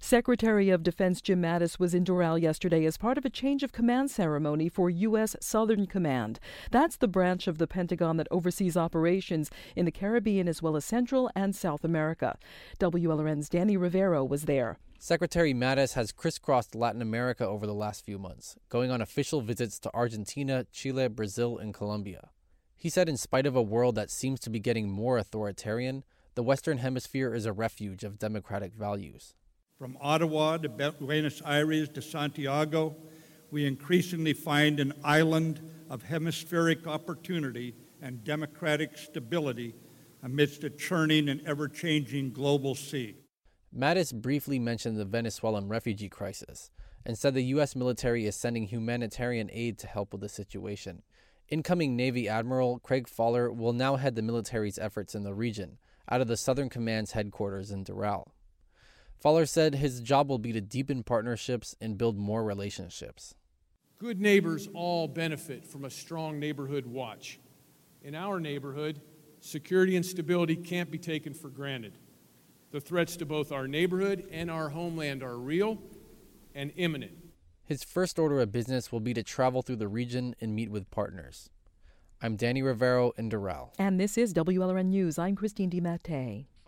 Secretary of Defense Jim Mattis was in Doral yesterday as part of a change of command ceremony for U.S. Southern Command. That's the branch of the Pentagon that oversees operations in the Caribbean as well as Central and South America. WLRN's Danny Rivero was there. Secretary Mattis has crisscrossed Latin America over the last few months, going on official visits to Argentina, Chile, Brazil, and Colombia. He said in spite of a world that seems to be getting more authoritarian, the Western Hemisphere is a refuge of democratic values. From Ottawa to Buenos Aires to Santiago, we increasingly find an island of hemispheric opportunity and democratic stability amidst a churning and ever-changing global sea. Mattis briefly mentioned the Venezuelan refugee crisis and said the U.S. military is sending humanitarian aid to help with the situation. Incoming Navy Admiral Craig Fowler will now head the military's efforts in the region out of the Southern Command's headquarters in Doral. Fowler said his job will be to deepen partnerships and build more relationships. Good neighbors all benefit from a strong neighborhood watch. In our neighborhood, security and stability can't be taken for granted. The threats to both our neighborhood and our homeland are real and imminent. His first order of business will be to travel through the region and meet with partners. I'm Danny Rivero in Doral. And this is WLRN News. I'm Christine DiMattei.